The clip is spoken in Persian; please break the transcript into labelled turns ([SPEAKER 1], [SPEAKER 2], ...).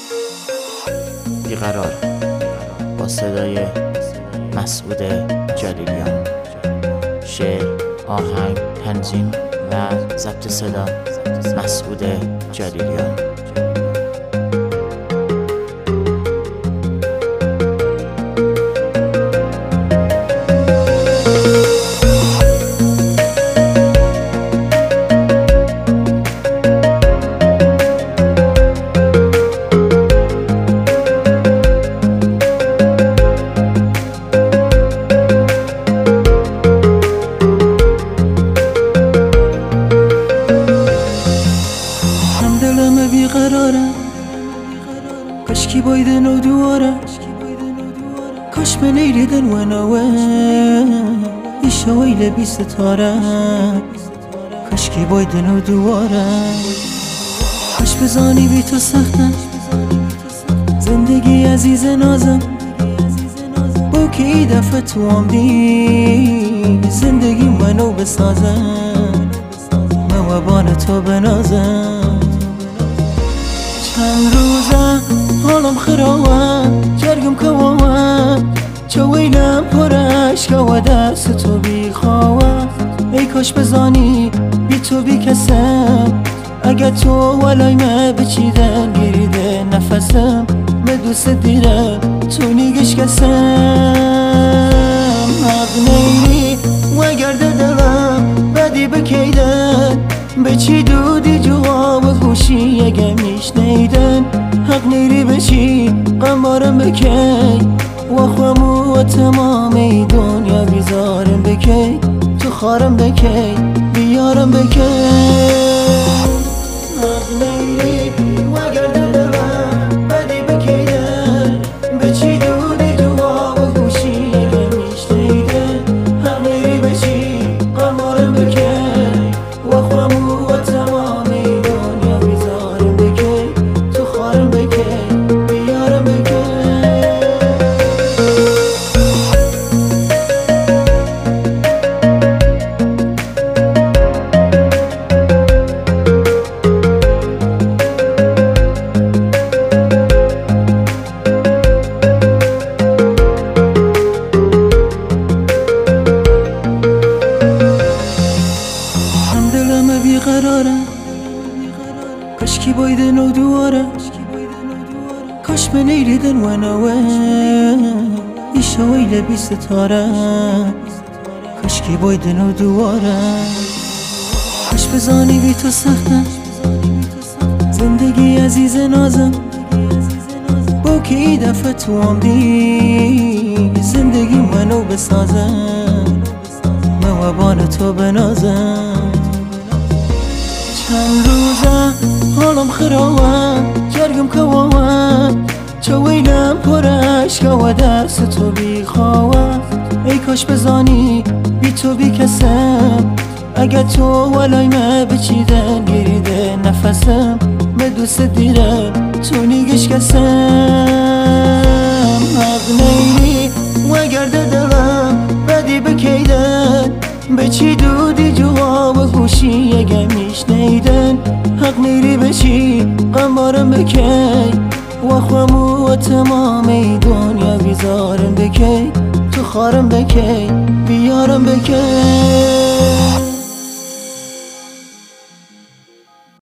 [SPEAKER 1] بیقرار با صدای مسعود جلیلیان. شعر، آهنگ، تنظیم و ضبط صدا مسعود جلیلیان.
[SPEAKER 2] بیقرارم کاشکی بایدن و دواره کاش من ایریدن و نوه ایشا ویل بی ستاره کاشکی بایدن و دواره کاش بزانی بی تو سختم زندگی عزیز نازم با که ای دفعه تو آمدی زندگی منو بسازم موابان تو بنازم. چند روزه حالم خرابه جرگم کوامه چویلم پرش که و دست تو بیخواه ای کاش بزانی بی تو بی کسم اگه تو ولای ما بچیدن گریده نفسم من دوست دیرم تو نیگش کسم حق نیری و گرده دلم بدی بکیدن بچی دودی جواب گوشی اگه میشنیدن حق نیری بچی قمارم بکی و خوامو و تمامی دنیا بیزارم بکی تو خارم بکی بیارم بکی حق نیری و گرده دلم بدی بکیدن بچی دودی جواب گوشی اگه میشنیدن حق نیری بچی قمارم بکی و خوامو و تمامی دنیا بیزارم بکی تو خارم بکی بیارم بکی. دلم بیقراره کاشکی بایدن و دواره کاش من ایریدن و نوه ایشا ویل بی ستاره کاشکی بایدن و دواره کاش بزانی بی تو سختم زندگی عزیز نازم با که ای دفعه تو آمدی زندگی منو بسازم موابان تو بنازم. چند روزه حالم خرابه جرگم کوامه چویلم پرش که و دست تو بیخواه ای کاش بزانی بی تو بی کسم اگه تو ولای ما بچیدن گریده نفسم من دوست دیرم تو نیگش کسم حق نیری و گرده دلم بدی بکیدن بچی دودی جواب گوشی اگه میشنیدن حق نیری بچی قمارم بکی و خوامو و تمامی دنیا بیزارم بکی تو خارم بکی بیارم بکی.